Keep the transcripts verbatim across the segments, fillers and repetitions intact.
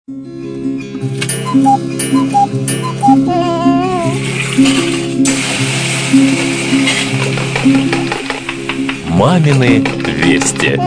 Мамины вести.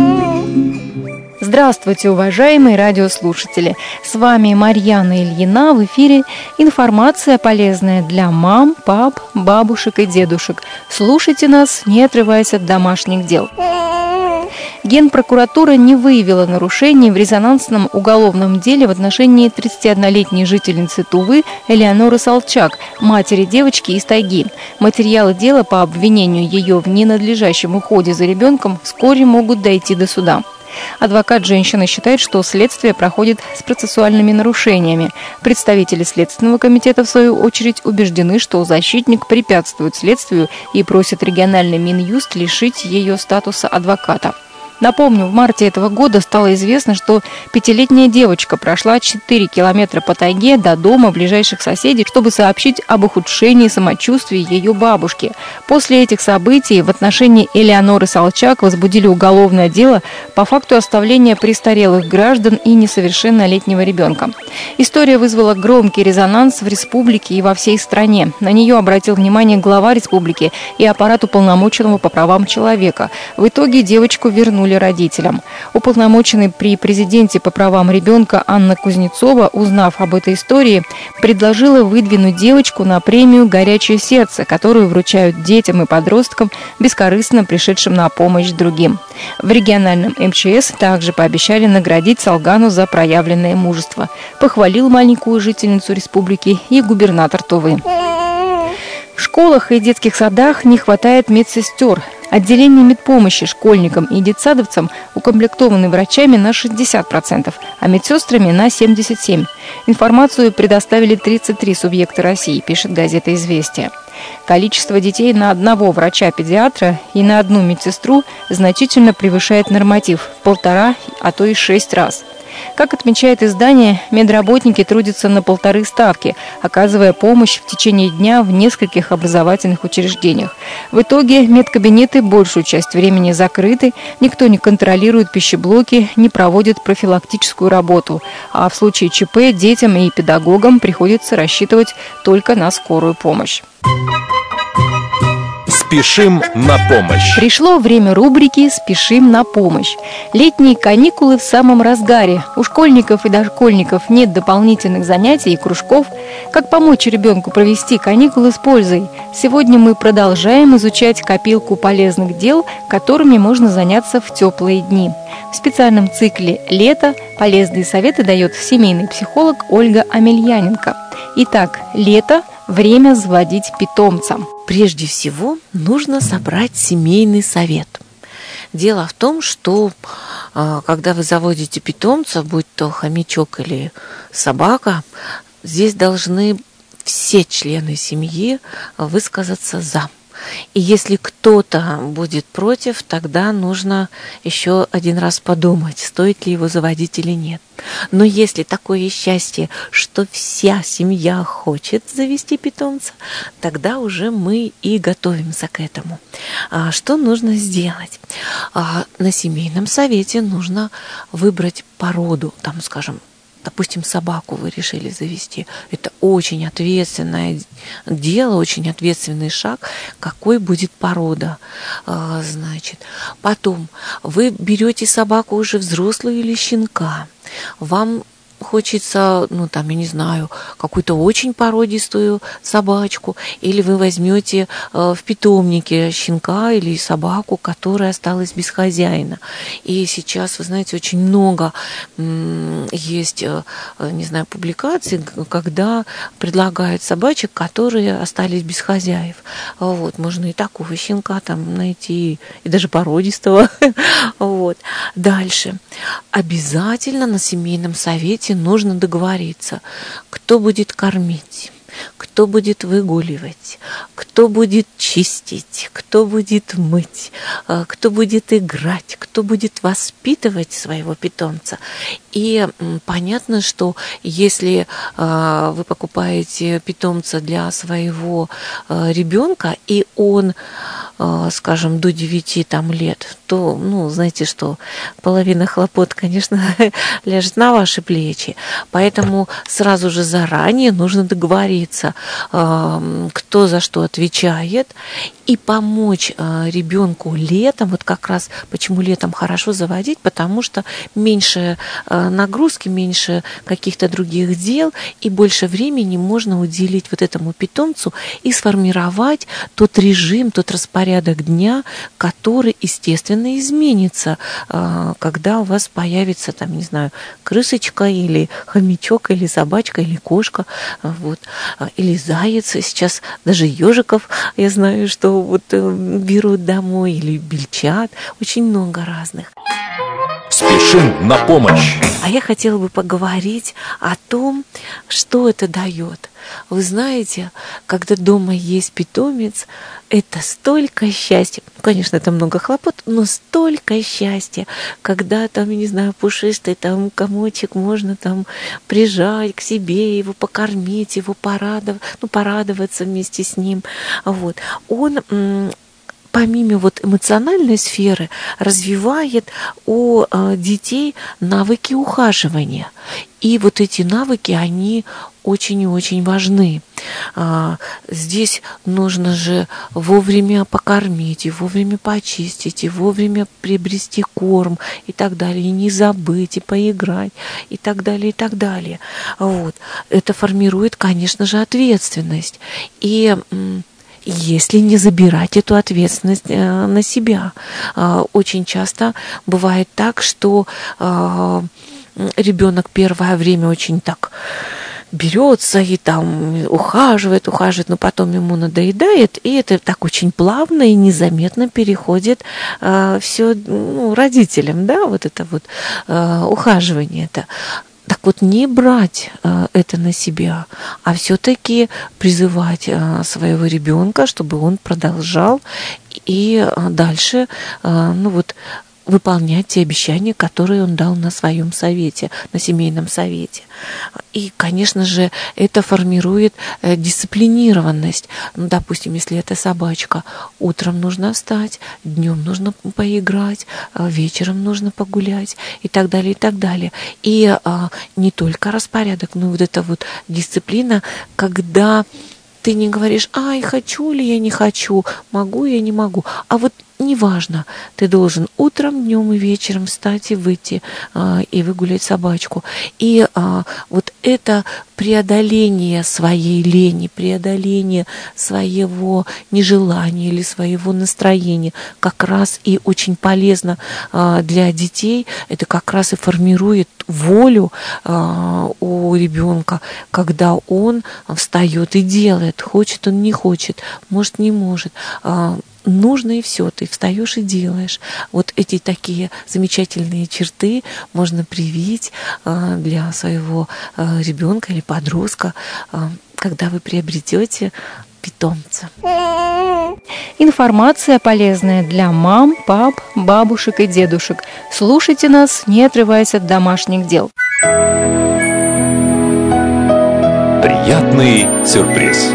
Здравствуйте, уважаемые радиослушатели! С вами Марьяна Ильина. В эфире информация, полезная для мам, пап, бабушек и дедушек. Слушайте нас, не отрываясь от домашних дел. Генпрокуратура не выявила нарушений в резонансном уголовном деле в отношении тридцатиоднолетней жительницы Тувы Элеоноры Салчак, матери девочки из тайги. Материалы дела по обвинению ее в ненадлежащем уходе за ребенком вскоре могут дойти до суда. Адвокат женщины считает, что следствие проходит с процессуальными нарушениями. Представители Следственного комитета, в свою очередь, убеждены, что защитник препятствует следствию и просит региональный Минюст лишить ее статуса адвоката. Напомню, в марте этого года стало известно, что пятилетняя девочка прошла четыре километра по тайге до дома ближайших соседей, чтобы сообщить об ухудшении самочувствия ее бабушки. После этих событий в отношении Элеоноры Салчак возбудили уголовное дело по факту оставления престарелых граждан и несовершеннолетнего ребенка. История вызвала громкий резонанс в республике и во всей стране. На нее обратил внимание глава республики и аппарат уполномоченного по правам человека. В итоге девочку вернули родителям. Уполномоченный при президенте по правам ребенка Анна Кузнецова, узнав об этой истории, предложила выдвинуть девочку на премию «Горячее сердце», которую вручают детям и подросткам, бескорыстно пришедшим на помощь другим. В региональном эм че эс также пообещали наградить Салгану за проявленное мужество. Похвалил маленькую жительницу республики и губернатор Тувы. В школах и детских садах не хватает медсестер. Отделения медпомощи школьникам и детсадовцам укомплектованы врачами на шестьдесят процентов, а медсестрами на семьдесят семь процентов. Информацию предоставили тридцать три субъекта России, пишет газета «Известия». Количество детей на одного врача-педиатра и на одну медсестру значительно превышает норматив в полтора, а то и шесть раз. Как отмечает издание, медработники трудятся на полторы ставки, оказывая помощь в течение дня в нескольких образовательных учреждениях. В итоге медкабинеты большую часть времени закрыты, никто не контролирует пищеблоки, не проводит профилактическую работу, а в случае ЧП детям и педагогам приходится рассчитывать только на скорую помощь. Спешим на помощь. Пришло время рубрики «Спешим на помощь». Летние каникулы в самом разгаре. У школьников и дошкольников нет дополнительных занятий и кружков. Как помочь ребенку провести каникулы с пользой? Сегодня мы продолжаем изучать копилку полезных дел, которыми можно заняться в теплые дни. В специальном цикле «Лето» полезные советы дает семейный психолог Ольга Амельяненко. Итак, лето – время заводить питомца. Прежде всего, нужно собрать семейный совет. Дело в том, что когда вы заводите питомца, будь то хомячок или собака, здесь должны все члены семьи высказаться «за». И если кто-то будет против, тогда нужно еще один раз подумать, стоит ли его заводить или нет. Но если такое счастье, что вся семья хочет завести питомца, тогда уже мы и готовимся к этому. А что нужно сделать? А на семейном совете нужно выбрать породу, там, скажем, допустим, собаку вы решили завести. Это очень ответственное дело, очень ответственный шаг. Какой будет порода? Значит, потом вы берете собаку уже взрослую или щенка. Вам хочется, ну там, я не знаю, какую-то очень породистую собачку, или вы возьмете э, в питомнике щенка или собаку, которая осталась без хозяина. И сейчас, вы знаете, очень много м, есть, э, не знаю, публикаций, когда предлагают собачек, которые остались без хозяев. Вот, можно и такого щенка там найти, и даже породистого. Вот. Дальше. Обязательно на семейном совете нужно договориться, кто будет кормить, кто будет выгуливать, кто будет чистить, кто будет мыть, кто будет играть, кто будет воспитывать своего питомца. И понятно, что если вы покупаете питомца для своего ребенка, и он скажем, до девяти там лет, то, ну, знаете что, половина хлопот, конечно, ляжет на ваши плечи. Поэтому сразу же заранее нужно договориться, кто за что отвечает, и помочь ребенку летом. Вот как раз почему летом хорошо заводить, потому что меньше нагрузки, меньше каких-то других дел, и больше времени можно уделить вот этому питомцу и сформировать тот режим, тот распорядок дня, который, естественно, изменится, когда у вас появится, там, не знаю, крысочка или хомячок, или собачка, или кошка, вот, или заяц. Сейчас даже ежиков, я знаю, что вот берут домой, или бельчат, очень много разных. Спешим на помощь. А я хотела бы поговорить о том, что это дает. Вы знаете, когда дома есть питомец, это столько счастья. Конечно, это много хлопот, но столько счастья, когда там, я не знаю, пушистый там комочек можно там прижать к себе, его покормить, его порадовать, ну, порадоваться вместе с ним. Вот. Он помимо вот эмоциональной сферы развивает у детей навыки ухаживания. И вот эти навыки, они очень и очень важны. Здесь нужно же вовремя покормить, и вовремя почистить, и вовремя приобрести корм, и так далее, и не забыть, и поиграть, и так далее, и так далее. Вот. Это формирует, конечно же, ответственность. И если не забирать эту ответственность на себя. Очень часто бывает так, что ребенок первое время очень так берется и там ухаживает, ухаживает, но потом ему надоедает, и это так очень плавно и незаметно переходит все, ну, родителям, да, вот это вот ухаживание это. Так вот, не брать э, это на себя, а все-таки призывать э, своего ребенка, чтобы он продолжал и э, дальше, э, ну вот, выполнять те обещания, которые он дал на своем совете, на семейном совете. И, конечно же, это формирует дисциплинированность. Ну, допустим, если это собачка, утром нужно встать, днем нужно поиграть, вечером нужно погулять и так далее, и так далее. И а, не только распорядок, но вот эта вот дисциплина, когда ты не говоришь, ай, хочу ли я, не хочу, могу я, не могу, а вот неважно, ты должен утром, днем и вечером встать и выйти а, и выгулять собачку. И а, вот это преодоление своей лени, преодоление своего нежелания или своего настроения как раз и очень полезно а, для детей. Это как раз и формирует волю а, у ребенка, когда он встает и делает, хочет он, не хочет, может, не может. А, нужно и все, ты встаешь и делаешь. Вот эти такие замечательные черты можно привить а, для своего а, ребенка или подростка, а, когда вы приобретете питомца. Информация полезная для мам, пап, бабушек и дедушек. Слушайте нас, не отрываясь от домашних дел. Приятный сюрприз.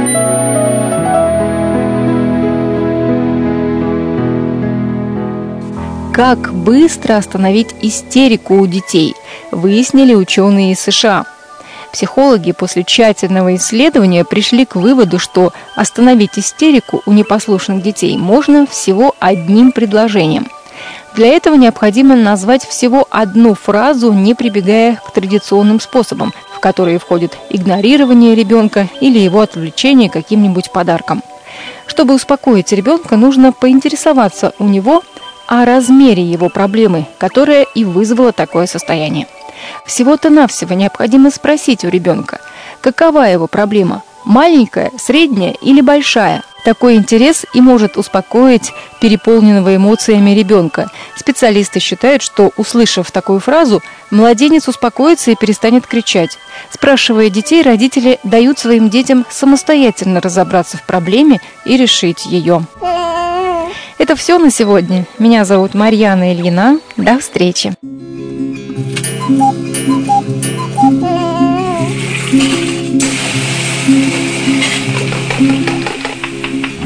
Как быстро остановить истерику у детей, выяснили ученые из США. Психологи после тщательного исследования пришли к выводу, что остановить истерику у непослушных детей можно всего одним предложением. Для этого необходимо назвать всего одну фразу, не прибегая к традиционным способам, в которые входит игнорирование ребенка или его отвлечение каким-нибудь подарком. Чтобы успокоить ребенка, нужно поинтересоваться у него о размере его проблемы, которая и вызвала такое состояние. Всего-то навсего необходимо спросить у ребенка, какова его проблема – маленькая, средняя или большая. Такой интерес и может успокоить переполненного эмоциями ребенка. Специалисты считают, что, услышав такую фразу, младенец успокоится и перестанет кричать. Спрашивая детей, родители дают своим детям самостоятельно разобраться в проблеме и решить ее. Это все на сегодня. Меня зовут Марьяна Ильина. До встречи.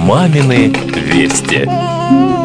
Мамины вести.